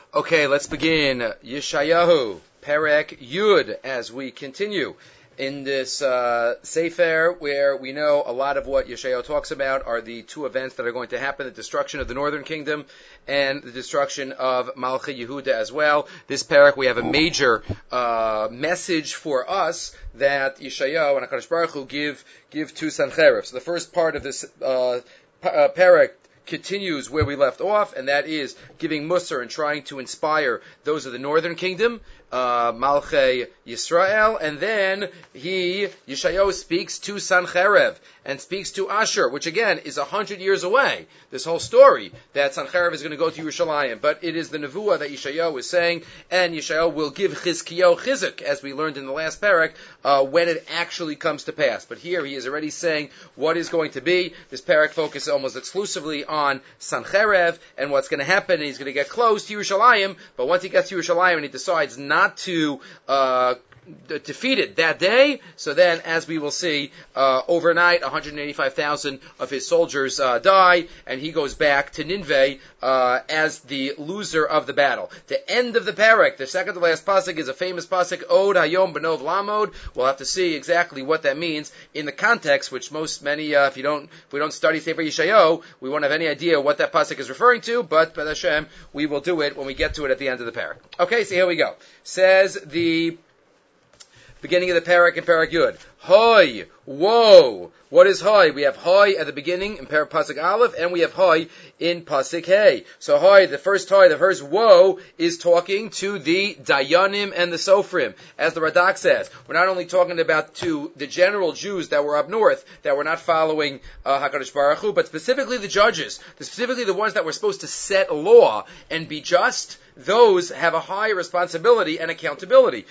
Okay, let's begin. Yeshayahu, Perek Yud, as we continue in this Sefer, where we know a lot of what Yeshayahu talks about are the two events that are going to happen, the destruction of the northern kingdom and the destruction of Malchi Yehuda as well. This Perek, we have a major message for us that Yeshayahu and HaKadosh Baruch Hu give to Sancherib. So the first part of this Perek continues where we left off, and that is giving Musar and trying to inspire those of the northern kingdom, Malchei Yisrael, and then Yeshayahu speaks to Sancherib and speaks to Asher, which again is 100 years away. This whole story that Sancherib is going to go to Yerushalayim, but it is the nevuah that Yeshayahu is saying, and Yeshayahu will give Chizkiyahu chizuk, as we learned in the last parak, when it actually comes to pass. But here he is already saying what is going to be. This parak focuses almost exclusively on Sancherib and what's going to happen, and he's going to get close to Yerushalayim, but once he gets to Yerushalayim and he decides not to defeat it that day, so then, as we will see, overnight 185,000 of his soldiers die, and he goes back to Nineveh as the loser of the battle. The end of the parak, the second to last pasuk, is a famous pasuk, Od Hayom Benov Lamod. We'll have to see exactly what that means in the context, which many, if we don't study Sefer Yeshayahu, we won't have any idea what that pasuk is referring to, but B'ez Hashem, we will do it when we get to it at the end of the parak. Okay, so here we go. Says the beginning of the parak in Parak Yud. Hoy, whoa. What is hoy? We have hoy at the beginning in Parak Pasuk Aleph, and we have hoy in Pasuk Hey. So hoy, the first whoa, is talking to the Dayanim and the Sofrim. As the Radak says, we're not only talking about to the general Jews that were up north, that were not following HaKadosh Baruch Hu, but specifically the judges, specifically the ones that were supposed to set law and be just. Those have a high responsibility and accountability.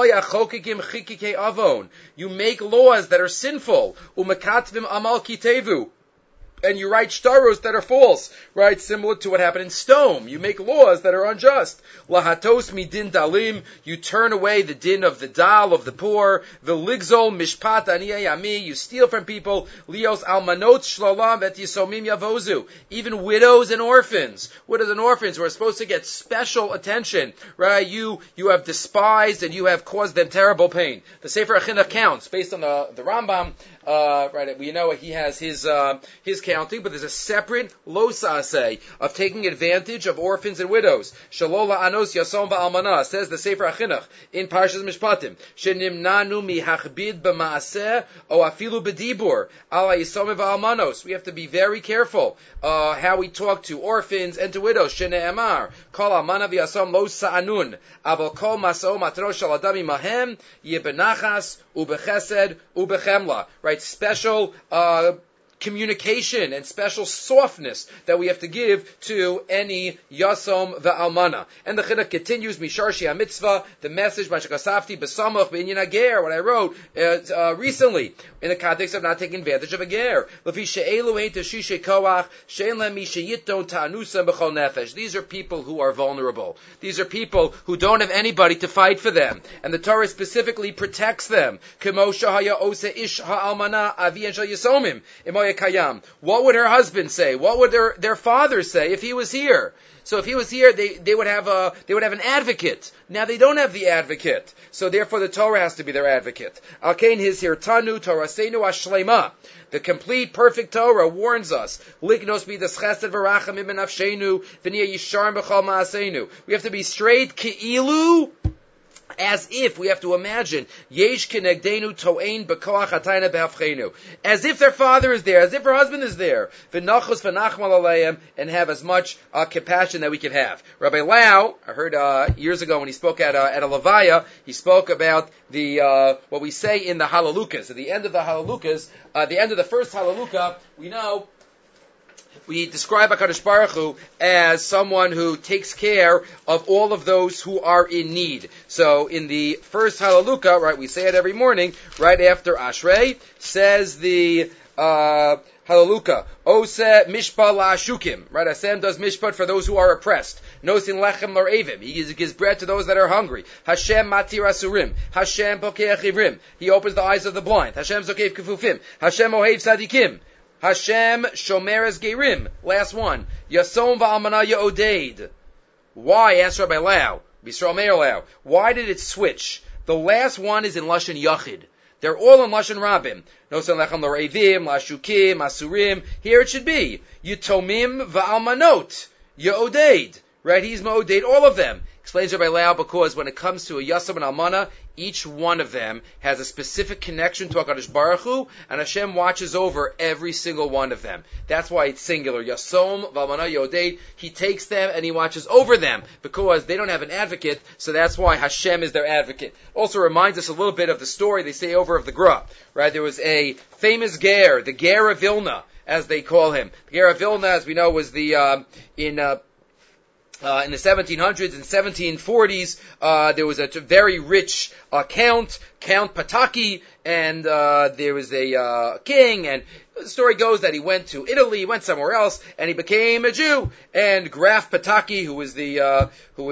You make laws that are sinful. Umekatvim amal kitevu. And you write shtaros that are false, right? Similar to what happened in Stone. You make laws that are unjust. Lahatos midin dalim. You turn away the din of the dal, of the poor. V'ligzol mishpat aniyei ami. You steal from people. Lios almanot shlolam et yisomim yavozu. Even widows and orphans. Widows and orphans who are supposed to get special attention, right? You have despised and you have caused them terrible pain. The Sefer Achinuch counts, based on the Rambam, right? We know he has his counting, but there's a separate losase of taking advantage of orphans and widows. Shalola anos yasom va'almana, says the Sefer Achinuch in Parshas Mishpatim. Shenimnanu mihachbid b'maaseh o afilu b'dibur ala yisom va'almanos. We have to be very careful how we talk to orphans and to widows. Shene'emar kol almana v'yasom lo sa'anun aval kol mas'o matro shal adam imahem yebenachas ubechesed ubechemla. Right, special communication and special softness that we have to give to any yasom ve'almana. And the chinuch continues, Misharshi HaMitzvah, the message, Mashakasafti, Besamach, B'inyan HaGer, what I wrote recently, in the context of not taking advantage of a ger. These are people who are vulnerable. These are people who don't have anybody to fight for them. And the Torah specifically protects them. What would her husband say? What would their father say if he was here? So if he was here, they would have an advocate. Now they don't have the advocate, so therefore the Torah has to be their advocate. Alkein his hirtanu Torasenu Ashlema. The complete, perfect Torah warns us. Lignos midas chesed v'rachamim benafshenu v'niyeh yisharim b'chol ma'asenu. We have to be straight keilu. As if, we have to imagine, yesh kenegdenu to'ein b'koach hatayna b'hafchenu. As if their father is there, as if her husband is there. V'nachos v'nachmal aleim, and have as much compassion that we can have. Rabbi Lau, I heard years ago when he spoke at a Levaya, he spoke about the what we say in the Halalukas. At the end of the Halalukas, the end of the first Halaluka, we describe HaKadosh Baruch Hu as someone who takes care of all of those who are in need. So in the first Halaluka, right, we say it every morning, right after Ashrei, says the Halaluka, Ose Mishpa La'ashukim, right, Hashem does Mishpat for those who are oppressed. Nosin Lechem L'Revim, He gives bread to those that are hungry. Hashem Matir Asurim, Hashem Pokeach Ivrim, He opens the eyes of the blind. Hashem Zokev Kefufim, Hashem Ohev Tzadikim, Hashem Shomer Es Gerim. Last one. Yasom va'almana ya'odeid. Why? Asked Rabbi Lau, B'Yisrael Meir Lau. Why did it switch? The last one is in Lashon Yachid. They're all in Lashon Rabim. Nosan lechem l'reivim, l'ashukim, asurim. Here it should be Yitomim v'almanot, Ye'odeid. Right? He's Ma'odeid, all of them. Explains Rabbi Lau, because when it comes to a Yasam and Almana, each one of them has a specific connection to HaKadosh Baruch Hu, and Hashem watches over every single one of them. That's why it's singular. Yasom v'almana Ye'odeid. He takes them and he watches over them, because they don't have an advocate, so that's why Hashem is their advocate. Also reminds us a little bit of the story they say over of the Gra. Right? There was a famous Ger, the Ger of Vilna, as they call him. The Ger of Vilna, as we know, was in the 1700s and 1740s, there was a very rich Count Pataki, and there was a king, and the story goes that he went to Italy, went somewhere else, and he became a Jew. And Graf Pataki, who was the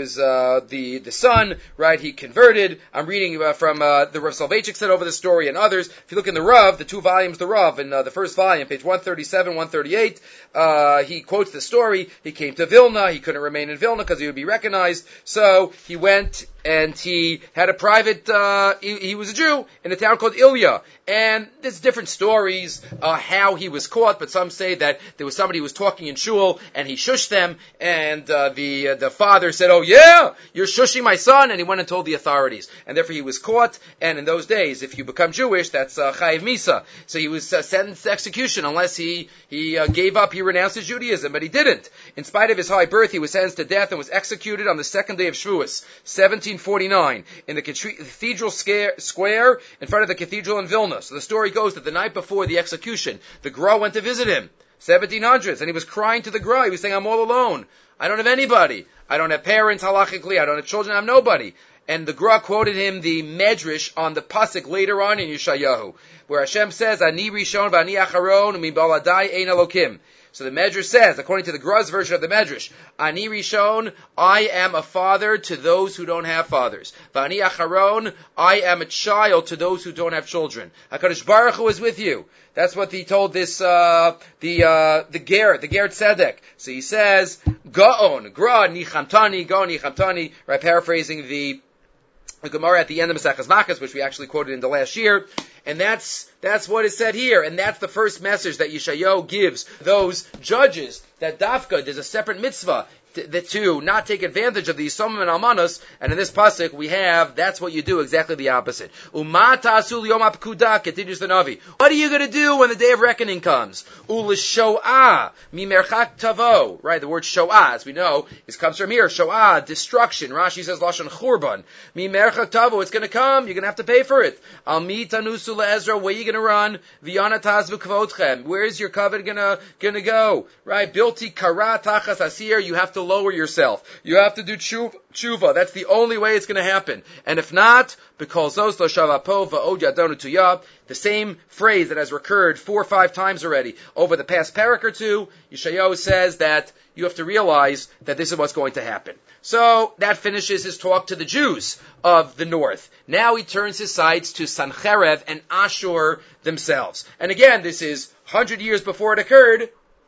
son, right? He converted. I'm reading from the Rav Soloveitchik said over the story, and others. If you look in the Rav, the 2 volumes, the Rav, in the first volume, page 137, 138, he quotes the story. He came to Vilna. He couldn't remain in Vilna because he would be recognized. So he went and he had a private. He was a Jew in a town called Ilya, and there's different stories how he was caught, but some say that there was somebody who was talking in shul and he shushed them, and the father said, "Oh yeah, you're shushing my son," and he went and told the authorities, and therefore he was caught. And in those days, if you become Jewish, that's chayiv misa. So he was sentenced to execution unless he gave up, he renounced his Judaism, but he didn't. In spite of his high birth, he was sentenced to death and was executed on the second day of Shavuos, 1749, in the cathedral square in front of the cathedral in Vilna. So the story goes that the night before the execution, the Gra went to visit him, 1700s, and he was crying to the Gra. He was saying, "I'm all alone. I don't have anybody. I don't have parents, halachically. I don't have children. I have nobody." And the Gra quoted him the Medrash on the Pasuk later on in Yeshayahu, where Hashem says, "Ani rishon v'ani acharon u'mibaladai ein Elokim." So the Medrash says, according to the Gra's version of the Medrash, Ani Rishon, I am a father to those who don't have fathers. V'ani Acharon, I am a child to those who don't have children. HaKadosh Baruch Hu is with you. That's what he told this, the Ger Tzedek. So he says, Gaon, Gra, Nichamtani, Gaon, Nichamtani, right, paraphrasing the Gemara at the end of Maseches Makkos, which we actually quoted in the last year. And that's what is said here. And that's the first message that Yeshayahu gives those judges, that Dafka, there's a separate mitzvah to not take advantage of these Yisomim and Almanos. And in this pasuk we have, that's what you do, exactly the opposite. Umata asul yom hapkuda, continues the Navi. What are you going to do when the day of reckoning comes? Ulishoah mimerchak tavo. Right, the word shoah, as we know, comes from here. Shoah, destruction. Rashi says lashon churban. Mimerchak tavo, it's going to come. You're going to have to pay for it. Al mi tanusu le'ezra, where are you going to run? V'yana tazvu kavotchem. Where's your covet going to go? Right, bilti kara tachas asir. You have to lower yourself. You have to do tshuva. That's the only way it's going to happen. And if not, because those lo shavapo va'od yadonu tuyah, the same phrase that has recurred 4 or 5 times already over the past parak or two, Yeshayahu says that you have to realize that this is what's going to happen. So that finishes his talk to the Jews of the north. Now he turns his sights to Sancherev and Ashur themselves. And again, this is 100 years before it occurred.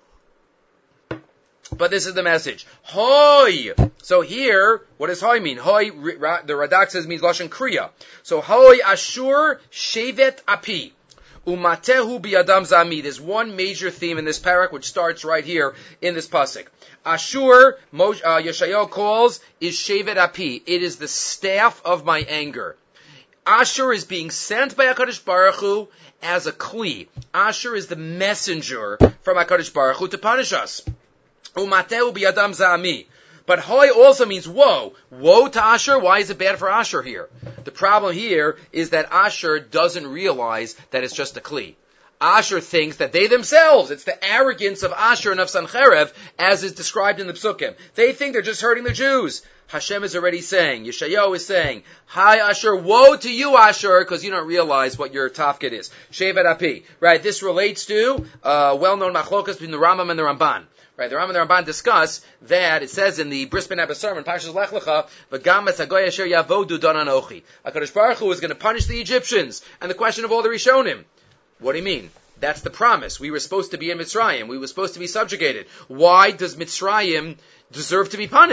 But this is the message. Hoi! So here, what does hoi mean? Hoi, the Radak says, means Lashon Kriya. So hoi Ashur shevet api. Umatehu biyadam zami. There's one major theme in this parak, which starts right here in this pasuk. Ashur, Yeshayahu calls, is shevet api. It is the staff of my anger. Ashur is being sent by HaKadosh Baruch Hu as a kli. Ashur is the messenger from HaKadosh Baruch Hu to punish us. Umateu biyadam zami. But hoi also means woe. Woe to Ashur. Why is it bad for Ashur here? The problem here is that Ashur doesn't realize that it's just a kli. Ashur thinks that they themselves, it's the arrogance of Ashur and of Sancherev, as is described in the Psukim. They think they're just hurting the Jews. Hashem is already saying, Yeshayahu is saying, hi Ashur, woe to you Ashur, because you don't realize what your tafkid is. Shevet api. Right, this relates to well-known machlokas between the Rambam and the Ramban. Right, the Rambam and the Ramban discuss that it says in the Bris Ben Abba sermon, Parshas Lech Lecha, "V'gam es hagoy asher yavodu don anochi." HaKadosh Baruch Hu is going to punish the Egyptians, and the question of all the Rishonim. What do you mean? That's the promise. We were supposed to be in Mitzrayim. We were supposed to be subjugated. Why does Mitzrayim deserve to be punished?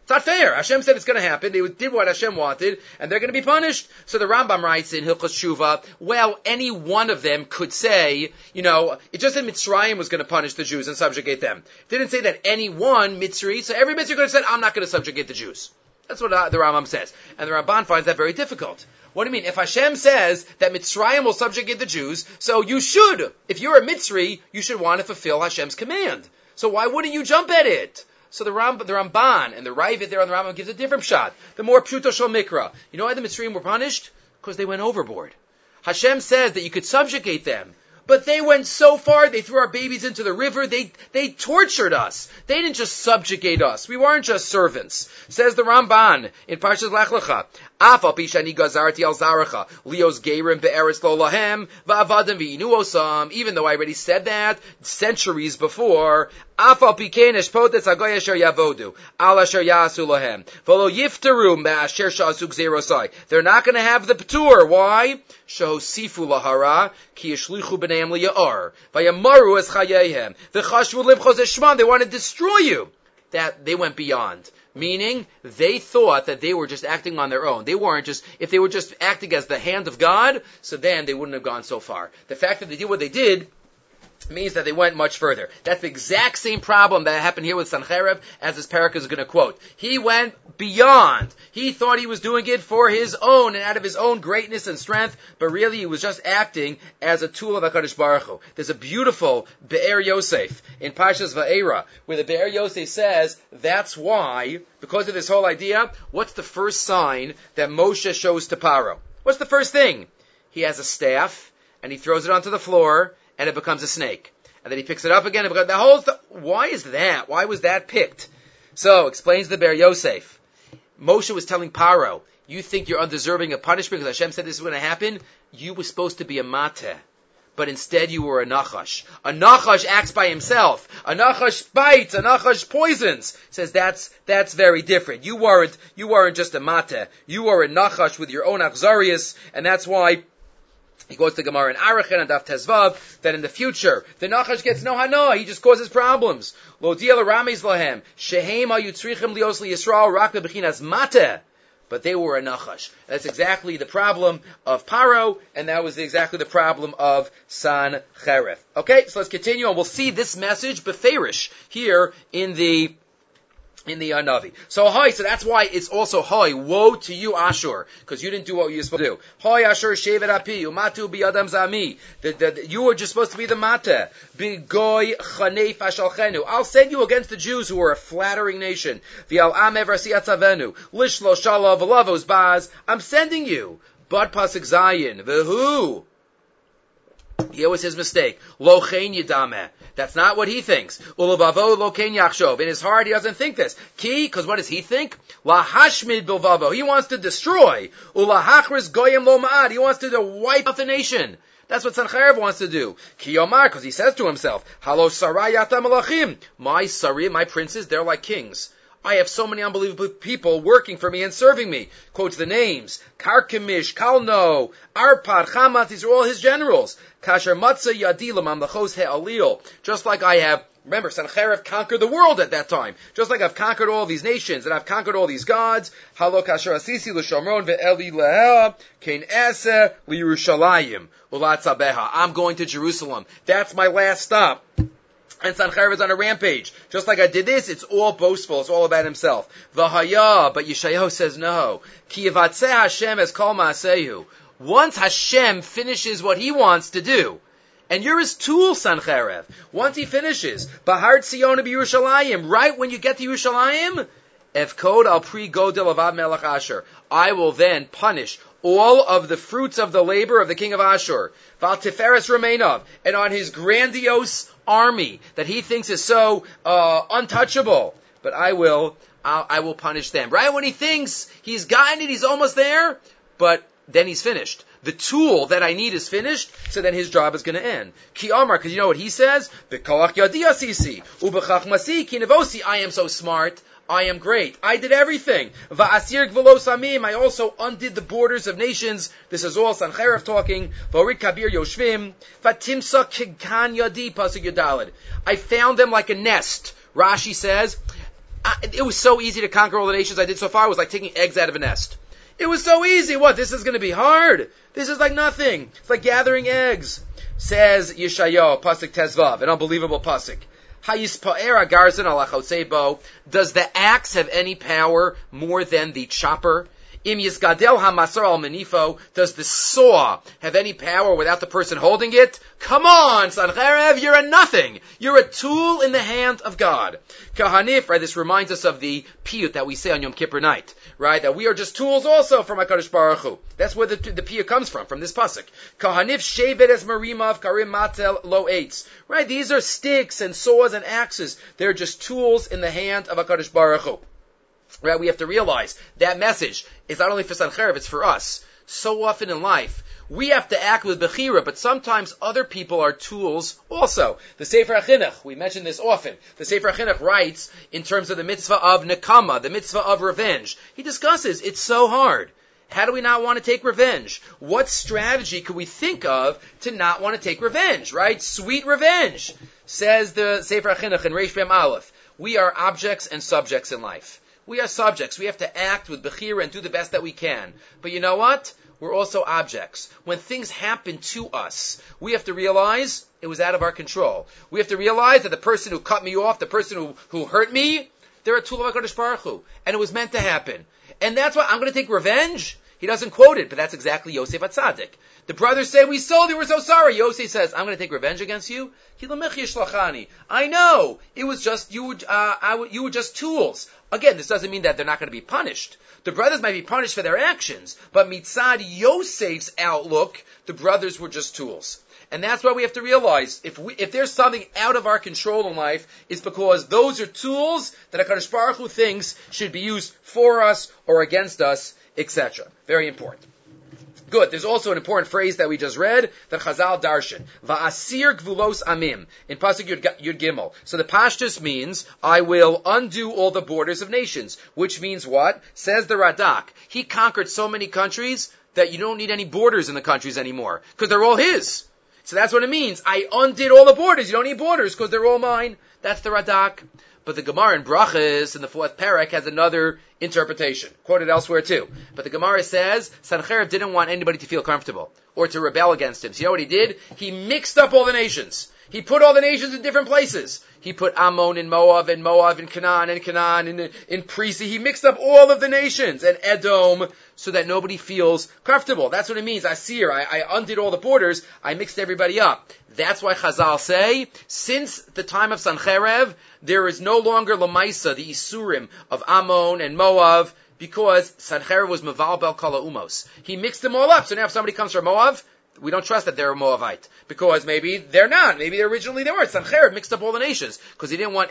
It's not fair. Hashem said it's going to happen. They did what Hashem wanted, and they're going to be punished. So the Rambam writes in Hilchos Shuvah, well, any one of them could say, it just said Mitzrayim was going to punish the Jews and subjugate them. It didn't say that any one Mitzri, so every Mitzri could have said, I'm not going to subjugate the Jews. That's what the Rambam says. And the Ramban finds that very difficult. What do you mean? If Hashem says that Mitzrayim will subjugate the Jews, so you should, if you're a Mitzri, you should want to fulfill Hashem's command. So why wouldn't you jump at it? So the Ramban and the Ravid there on the Rambam gives a different shot. The more Pshuto Shel Mikra. You know why the Mitzrayim were punished? Because they went overboard. Hashem says that you could subjugate them. But they went so far, they threw our babies into the river, they tortured us. They didn't just subjugate us. We weren't just servants. Says the Ramban in Parshas Lech Lecha, Afal pishani gazarti al zaracha, lios geirim be'eretz lo lahem, va'avadim v'yinu osam, even though I already said that centuries before, Afal pikein eshpotes agoy asher yavodu, al asher yasu lahem, v'lo yifteru me'asher sha'asuk zerosai. They're not going to have the p'tur. Why? Shehosifu lahara, ki yishlichu b'neim liya'ar, v'yamaru es chayehem, v'chashvu limchos eshman. They want to destroy you. That they went beyond. Meaning, they thought that they were just acting on their own. They weren't just, if they were just acting as the hand of God, so then they wouldn't have gone so far. The fact that they did what they did means that they went much further. That's the exact same problem that happened here with Sancherev, as this parak is going to quote. He went beyond. He thought he was doing it for his own and out of his own greatness and strength, but really he was just acting as a tool of HaKadosh Baruch Hu. There's a beautiful Be'er Yosef in Parshas Va'era, where the Be'er Yosef says, that's why, because of this whole idea, what's the first sign that Moshe shows to Paro? What's the first thing? He has a staff, and he throws it onto the floor, and it becomes a snake. And then he picks it up again, and the whole why is that? Why was that picked? So, explains the Be'er Yosef. Moshe was telling Paro, you think you're undeserving of punishment because Hashem said this is going to happen? You were supposed to be a mateh. But instead you were a nachash. A nachash acts by himself. A nachash bites. A nachash poisons. Says that's very different. You weren't just a mateh. You were a nachash with your own achzarius, and that's why he goes to Gemara in Arachin and Daf Tezvav that in the future the Nachash gets no hana. He just causes problems. Lo diel rames lahem shehem ayutzrichim lios liyisrael rak bechinas mateh. But they were a Nachash. That's exactly the problem of Paro, and that was exactly the problem of Sancheref. Okay, so let's continue, and we'll see this message beferish here in the Navi. So that's why it's also woe to you, Ashur, because you didn't do what you were supposed to do. Ashur shevet api, umatu biyadam zami. You were just supposed to be the mata. Bigoy chanef ashalchenu. I'll send you against the Jews who are a flattering nation. V'al amev rasiyatzavenu. Lishlo shalav alavos baz. I'm sending you. But pasuk zayin. V'hu. Here was his mistake. Lo chen yidameh. That's not what he thinks. Ulavavo lo ken yachshov. In his heart, he doesn't think this. Ki, because what does he think? La hashmid bilvavo. He wants to destroy. Ulahachris goyim lo ma'ad. He wants to wipe out the nation. That's what Sancherev wants to do. Ki yomar, because he says to himself, Halo sarayata malachim. My sari, my princes, they're like kings. I have so many unbelievable people working for me and serving me. Quotes the names. Karkemish, Kalno, Arpad, Chamat, these are all his generals. Kasher Matzah Yadilam Amlachos He'alil. Just like I have, remember, Sancherev conquered the world at that time. Just like I've conquered all these nations and I've conquered all these gods. Halo Kasher Asisi L'Shomron Ve'eli Leha Kein Ese L'Yerushalayim Ulatzabeha. I'm going to Jerusalem. That's my last stop. And Sancherev is on a rampage. Just like I did this, it's all boastful. It's all about himself. V'haya, but Yeshayahu says no. Ki yivatzeh Hashem es kol ma'asehu. Once Hashem finishes what he wants to do, and you're his tool, Sancherev. Once he finishes, Bahar Tzion b'Yerushalayim, right when you get to Yerushalayim, Evkod al pri godel avad melech Asher. I will then punish all of the fruits of the labor of the king of Ashur. Val Tiferes Remainov, and on his grandiose army that he thinks is so untouchable. But I will punish them. Right when he thinks he's gotten it, he's almost there, but then he's finished. The tool that I need is finished, so then his job is going to end. Ki Amar, because you know what he says? B'kolach yadi asisi, u'b'chachmasi ki nevosi. I am so smart. I am great. I did everything. Va'asir gvulos amim. I also undid the borders of nations. This is all Sancherev talking. V'orit kabir yoshvim. Vatimsa kigan yadi pasuk yadalid. I found them like a nest. Rashi says, It was so easy to conquer all the nations I did so far. It was like taking eggs out of a nest. It was so easy. What? This is going to be hard. This is like nothing. It's like gathering eggs. Says Yeshayahu, Pasuk Tezvav, an unbelievable Pasuk. Does the axe have any power more than the chopper? Im yisgadel hamasar al menifo. Does the saw have any power without the person holding it? Come on, Sancherev, you're a nothing. You're a tool in the hand of God. Kahanif, right, this reminds us of the piyut that we say on Yom Kippur night, right, that we are just tools also from HaKadosh Baruch Hu. That's where the piyut comes from this pasuk. Kahanif shevet es marimav karim matel lo eitz. Right, these are sticks and saws and axes. They're just tools in the hand of HaKadosh Baruch Hu. Right, we have to realize that message is not only for Sancherev, it's for us. So often in life, we have to act with Bechira, but sometimes other people are tools also. The Sefer HaChinuch, we mention this often. The Sefer HaChinuch writes in terms of the mitzvah of Nekama, the mitzvah of revenge. He discusses, it's so hard. How do we not want to take revenge? What strategy could we think of to not want to take revenge, right? Sweet revenge, says the Sefer HaChinuch in Reish Mem Aleph. We are objects and subjects in life. We are subjects. We have to act with Bechira and do the best that we can. But you know what? We're also objects. When things happen to us, we have to realize it was out of our control. We have to realize that the person who cut me off, the person who hurt me, they're a tool of HaKadosh Baruch Hu. And it was meant to happen. And that's why I'm going to take revenge. He doesn't quote it, but that's exactly Yosef HaTzadik. The brothers say, we sold you, we're so sorry. Yosef says, I'm going to take revenge against you. I know. It was just, you were just tools. Again, this doesn't mean that they're not going to be punished. The brothers might be punished for their actions, but mitzad Yosef's outlook, the brothers were just tools. And that's why we have to realize, if there's something out of our control in life, it's because those are tools that HaKadosh Baruch Hu thinks should be used for us or against us, etc. Very important. Good. There's also an important phrase that we just read, that Chazal darshan. Va'asir gvulos amim. In Pasuk Yud Gimel. So the Pashtus means, I will undo all the borders of nations. Which means what? Says the Radak. He conquered so many countries that you don't need any borders in the countries anymore. Because they're all his. So that's what it means. I undid all the borders. You don't need borders because they're all mine. That's the Radak. But the Gemara in Brachas, in the fourth parak, has another interpretation, quoted elsewhere too. But the Gemara says, Sancherev didn't want anybody to feel comfortable, or to rebel against him. So you know what he did? He mixed up all the nations. He put all the nations in different places. He put Ammon in Moab in Canaan in Prisi. He mixed up all of the nations, and Edom, so that nobody feels comfortable. That's what it means. Asir, I undid all the borders, I mixed everybody up. That's why Chazal say, since the time of Sancherev, there is no longer Lamaisa, the Isurim of Ammon and Moab, because Sancherev was Meval Bel Kala Umos. He mixed them all up, so now if somebody comes from Moab, we don't trust that they're a Moabite, because maybe they're not. Maybe originally they were. Sancherev mixed up all the nations, because he didn't want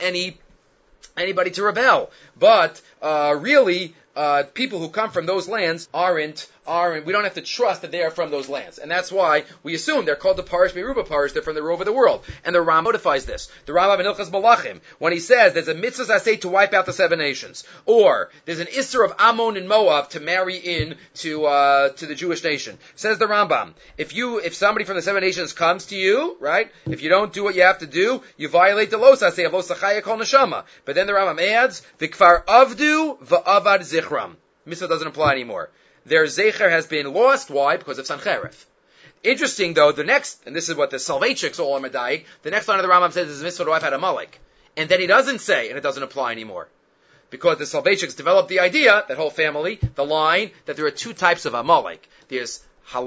anybody to rebel. But really, people who come from those lands aren't, we don't have to trust that they are from those lands. And that's why we assume they're called the Parish Meruba Parish, they're from the Rove of the world. And the Ram notifies this. The Rambam in Hilchas Malachim, when he says there's a mitzvah aseh to wipe out the seven nations, or there's an Isser of Ammon and Moab to marry in to the Jewish nation. Says the Rambam, if somebody from the seven nations comes to you, right, if you don't do what you have to do, you violate the Los Aseh of Los Achaya Kol Neshama. But then the Rambam adds, V'kfar avdu v'avad zichram. Mitzvah doesn't apply anymore. Their Zecher has been lost. Why? Because of Sancherev. Interesting, though, the next, and this is what the Soloveitchiks all are medayik, the next line of the Rambam says is mitzvah to wipe out Amalek. And then he doesn't say, and it doesn't apply anymore. Because the Soloveitchiks developed the idea, that whole family, the line, that there are two types of Amalek. There's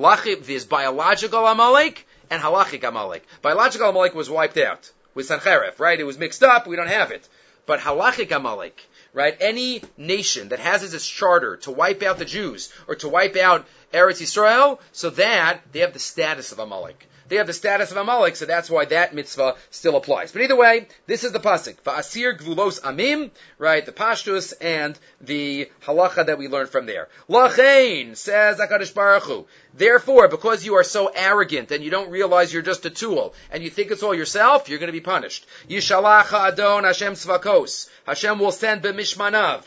biological Amalek, and halachic Amalek. Biological Amalek was wiped out with Sancherev, right? It was mixed up, we don't have it. But halachic Amalek, right? Any nation that has as its charter to wipe out the Jews or to wipe out Eretz Yisrael, so that they have the status of Amalek. They have the status of Amalek, so that's why that mitzvah still applies. But either way, this is the pasuk. Va'asir gvulos amim, right? The pashtus and the halacha that we learned from there. Lachein, says HaKadosh Baruch Hu. Therefore, because you are so arrogant and you don't realize you're just a tool and you think it's all yourself, you're going to be punished. Yishalach Adon Hashem Tzvakos. Hashem will send b'mishmanav.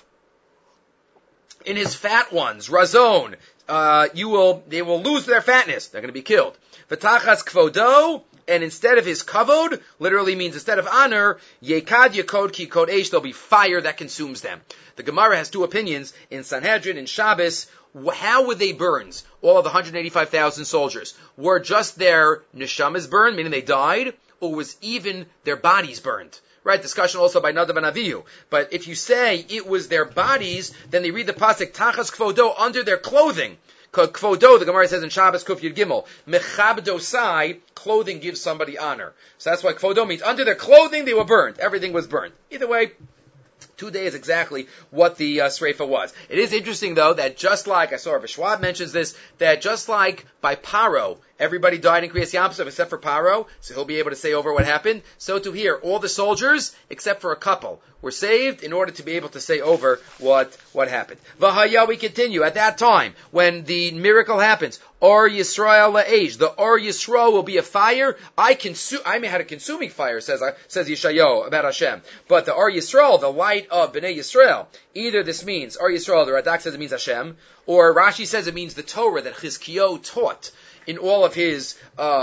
In his fat ones, razon, they will lose their fatness. They're going to be killed. V'tachas kvodo and instead of his kavod, literally means instead of honor, yekad yakod ki kodesh, there'll be fire that consumes them. The Gemara has two opinions in Sanhedrin, in Shabbos. How were they burned? All of the 185,000 soldiers. Were just their neshamas burned, meaning they died, or was even their bodies burned? Right, discussion also by Nadav and Avihu. But if you say it was their bodies, then they read the pasuk tachas kvodo, under their clothing. Kvodo, the Gemara says in Shabbos Kuf Yud Gimel, mechabdosai, clothing gives somebody honor. So that's why kvodo means under their clothing they were burned. Everything was burned. Either way, 2 days exactly what the Sreifa was. It is interesting, though, that just like, I saw Rav Schwab mentions this, that just like by Paro, everybody died in Kriyas Yamsuf except for Paro, so he'll be able to say over what happened. So to here, all the soldiers, except for a couple, were saved in order to be able to say over what happened. V'haya, we continue. At that time, when the miracle happens, Or Yisrael la'esh, the Or Yisrael will be a fire. I had a consuming fire, says Yeshayahu about Hashem. But the Or Yisrael, the light of Bnei Yisrael, either this means, Or Yisrael, the Radak says it means Hashem, or Rashi says it means the Torah that Chizkiyahu taught in all of his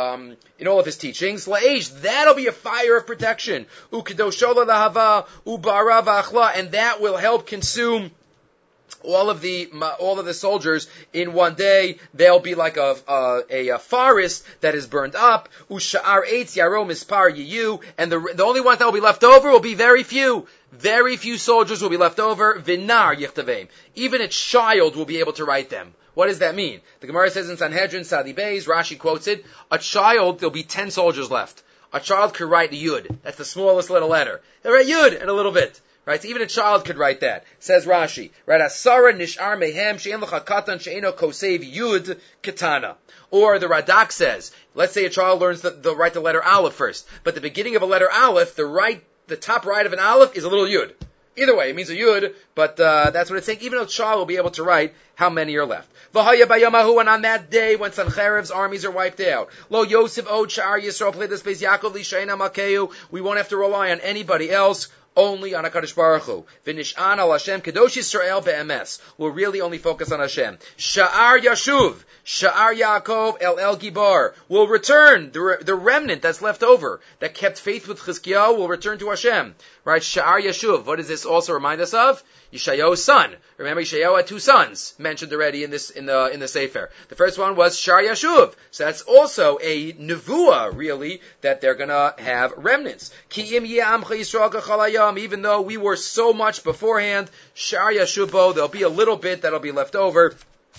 teachings. La'esh, that'll be a fire of protection. Ukedoshola lahava, ubara v'achla, and that will help consume all of the soldiers in one day. They'll be like a forest that is burned up. Usha'ar eitz yaro mispar yiyu, and the only ones that will be left over will be very few. Very few soldiers will be left over. Vinar yichtavim. Even a child will be able to write them. What does that mean? The Gemara says in Sanhedrin, Sadi Beis, Rashi quotes it, a child, there'll be 10 soldiers left. A child could write Yud. That's the smallest little letter. They'll write Yud in a little bit. Right? So even a child could write that. Says Rashi. Right? Asara nishar mehem she'en l'cha katan she'eno kosev Yud katana. Or the Radak says, let's say a child learns the write the letter Aleph first. But the beginning of a letter Aleph, the top right of an Aleph is a little Yud. Either way, it means a Yud, but that's what it's saying. Even a child will be able to write how many are left. V'haya bayamahu, and on that day when Sancherev's armies are wiped out, Lo Yosef Od Sha'ar Yisrael Pleidas Beis Yaakov L'Sheina Malkeu, we won't have to rely on anybody else, only on HaKadosh Baruch Hu. V'nish'an al Hashem Kadosh Yisrael be'emes. We'll really only focus on Hashem. Sha'ar Yashuv, Sha'ar Yaakov El Gibar. Will return, the remnant that's left over, that kept faith with Chizkiyahu, will return to Hashem. Right? Sha'ar Yashuv. What does this also remind us of? Yeshayahu's son. Remember, Yeshayahu had 2 sons mentioned already in the Sefer. The first one was Shar Yashuv. So that's also a nevuah, really, that they're gonna have remnants. Ki im ye'amcha Yisrael kachal hayam. Even though we were so much beforehand, Shar Yashuvo, there'll be a little bit that'll be left over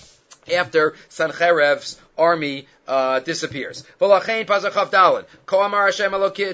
after Sancherev's army disappears. V'lachein pasuk Chav Daled. Ko amar Hashem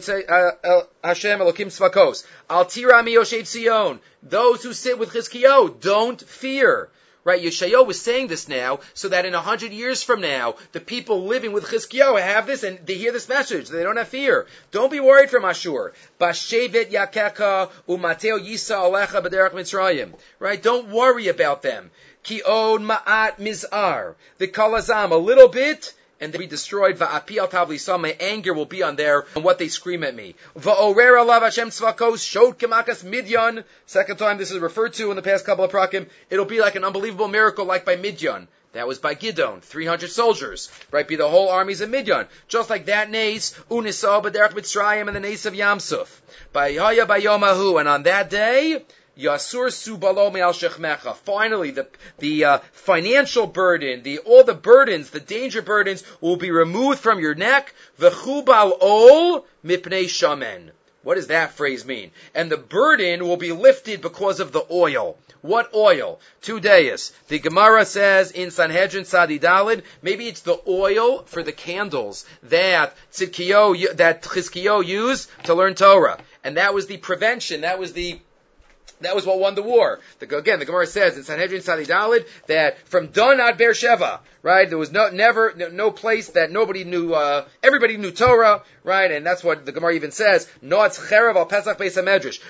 Elokim Tzvakos. Al tira mi yoshev Tzion. Those who sit with Chizkiyahu, don't fear. Right? Yeshayahu was saying this now, so that in 100 years from now, the people living with Chizkiyahu have this, and they hear this message. They don't have fear. Don't be worried from Ashur. Bashevet yakeka umateo yisa alecha b'derech Mitzrayim. Right? Don't worry about them. Ki od ma'at mizar. The kalazam, a little bit, and they'll be destroyed. Va'api al tavlisam, my anger will be on there, and what they scream at me. Va'orer alav Hashem tzvakos, shod kemakas midyan. Second time this is referred to in the past couple of prakim. It'll be like an unbelievable miracle like by Midyan. That was by Gidon, 300 soldiers, right? Be the whole armies of Midyan. Just like that nace, unisah b'derech Mitzrayim, and the nace of Yamsuf. By Haya Bayomahu, and on that day, Yasur subalo me'al shechmecha. Finally, the financial burden, all the burdens, the danger burdens, will be removed from your neck. V'chubal ol mipnei shamen. What does that phrase mean? And the burden will be lifted because of the oil. What oil? 2 days. The Gemara says in Sanhedrin Sadi Daled, maybe it's the oil for the candles that Chizkiyahu used to learn Torah. And that was the prevention. That was what won the war. Again, the Gemara says in Sanhedrin Sadi Daled that from Dan ad Beersheva, right, there was no place that nobody knew, everybody knew Torah, right, and that's what the Gemara even says, Noatz Cherev al Pesach Beis HaMedrash,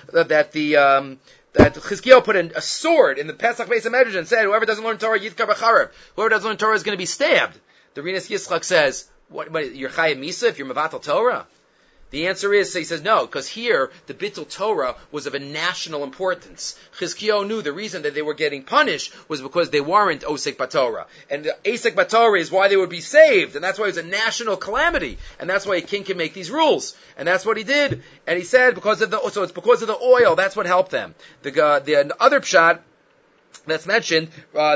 that Chizkiyahu put a sword in the Pesach Beis HaMedrash and said, whoever doesn't learn Torah, Yidkar b'charev. Whoever doesn't learn Torah is going to be stabbed. The Rinas Yitzchak says, you're Chayim Misa if you're Mevatel Torah? The answer is, he says no, because here the Bittul Torah was of a national importance. Chizkiyahu knew the reason that they were getting punished was because they weren't Osek Batorah. And the Osek Batorah is why they would be saved, and that's why it was a national calamity. And that's why a king can make these rules. And that's what he did. And he said, so it's because of the oil, that's what helped them. The other pshat that's mentioned,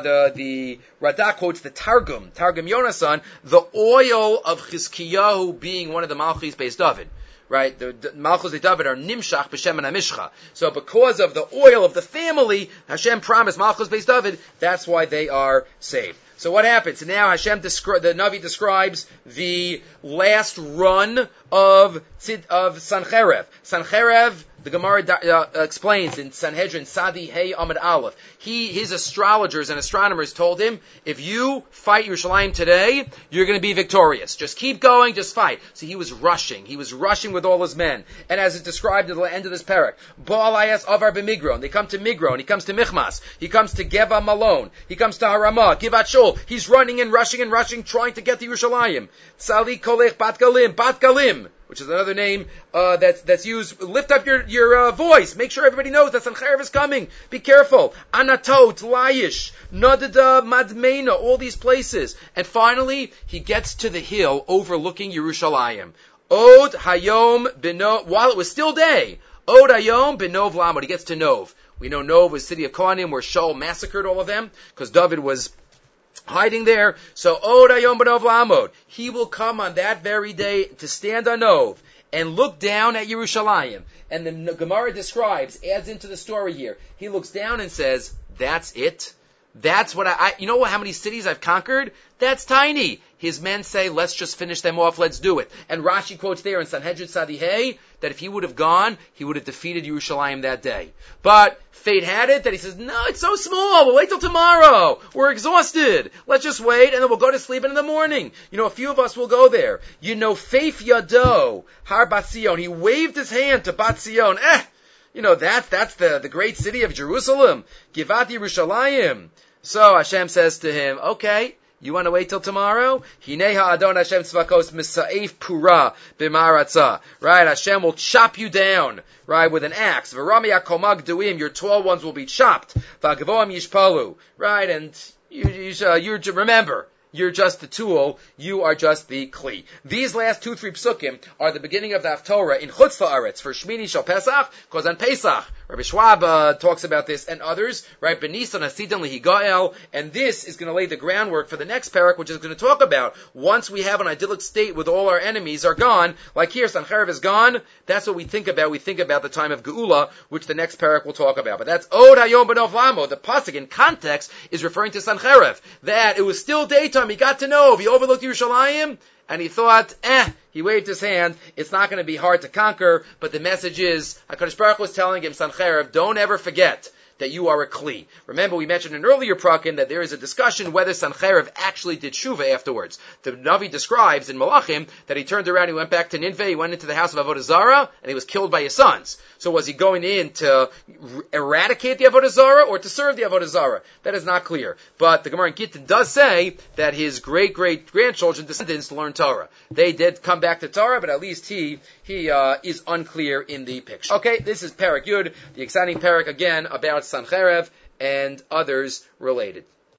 the Radak quotes the Targum Yonasan, the oil of Chizkiyahu being one of the Malchis Beis David. Right, the Malchus Beis David are Nimshach B'Shem and Amishcha. So because of the oil of the family, Hashem promised Malchus Beis David, that's why they are saved. So what happens? So now the Navi describes the last run of Sancherev. Sancherev, the Gemara explains in Sanhedrin Sadi Hey Amud Aleph. His astrologers and astronomers told him, if you fight Yerushalayim today, you're going to be victorious. Just keep going, just fight. So he was rushing. He was rushing with all his men. And as it's described at the end of this parak, Ba'alayas Avar b'Migron. They come to Migron. He comes to Michmas. He comes to Geva Malon. He comes to Haramah, Givat Shul. He's running and rushing, trying to get to Yerushalayim. Tzali Kolech Bat Galim, which is another name that's used. Lift up your voice. Make sure everybody knows that Sancherev is coming. Be careful. Anatot, Laish, Nadada, Madmena, all these places. And finally, he gets to the hill overlooking Yerushalayim. Od Hayom B'Nov, while it was still day. Od Hayom B'Nov Lamod. He gets to Nov. We know Nov was the city of Kohanim where Shaul massacred all of them because David was hiding there. So Od Hayom B'Nov Lamod. He will come on that very day to stand on Nov and look down at Yerushalayim. And the Gemara adds into the story here. He looks down and says, that's it? That's what you know how many cities I've conquered? That's tiny. His men say, let's just finish them off, let's do it. And Rashi quotes there in Sanhedrin Sadihei that if he would have gone, he would have defeated Yerushalayim that day. But fate had it that he says, no, it's so small, we'll wait till tomorrow. We're exhausted. Let's just wait, and then we'll go to sleep in the morning. A few of us will go there. Faith Yado, Har Batzion. He waved his hand to Batzion. That's the great city of Jerusalem. Givat Yerushalayim. So Hashem says to him, okay, you want to wait till tomorrow? Hinei ha'adon Hashem tzvakos misa'ef pura b'maratzah. Right, Hashem will chop you down, right, with an axe. V'rami ha'komag duim, your tall ones will be chopped. V'agavoam yishpalu. Right, and you remember, you're just the tool, you are just the kli. These last 2-3 psukim are the beginning of the Haftorah in Chutz La'aretz for Shmini Shal Pesach, because on Pesach, Rabbi Schwab talks about this and others, right? Benisan Hasidan Lihigael, and this is going to lay the groundwork for the next parak, which is going to talk about once we have an idyllic state with all our enemies are gone, like here, Sancherev is gone, that's what we think about. We think about the time of Geula, which the next parak will talk about. But that's Od Hayom B'Nov Lamo. The pasuk in context is referring to Sancherev, that it was still daytime, he got to know, he overlooked Yerushalayim, and he thought, he waved his hand, it's not going to be hard to conquer, but the message is, HaKadosh Baruch Hu was telling him, Sancherev, don't ever forget that you are a kli. Remember, we mentioned in an earlier prakim that there is a discussion whether Sancherev actually did tshuva afterwards. The Navi describes in Malachim that he turned around, he went back to Nineveh, he went into the house of Avodah Zarah, and he was killed by his sons. So was he going in to eradicate the Avodah Zarah or to serve the Avodah Zarah? That is not clear. But the Gemara in Gittin does say that his great-great-grandchildren, descendants, learned Torah. They did come back to Torah, but at least he is unclear in the picture. Okay, this is Parak Yud, the exciting parak again about Sancherev and others related.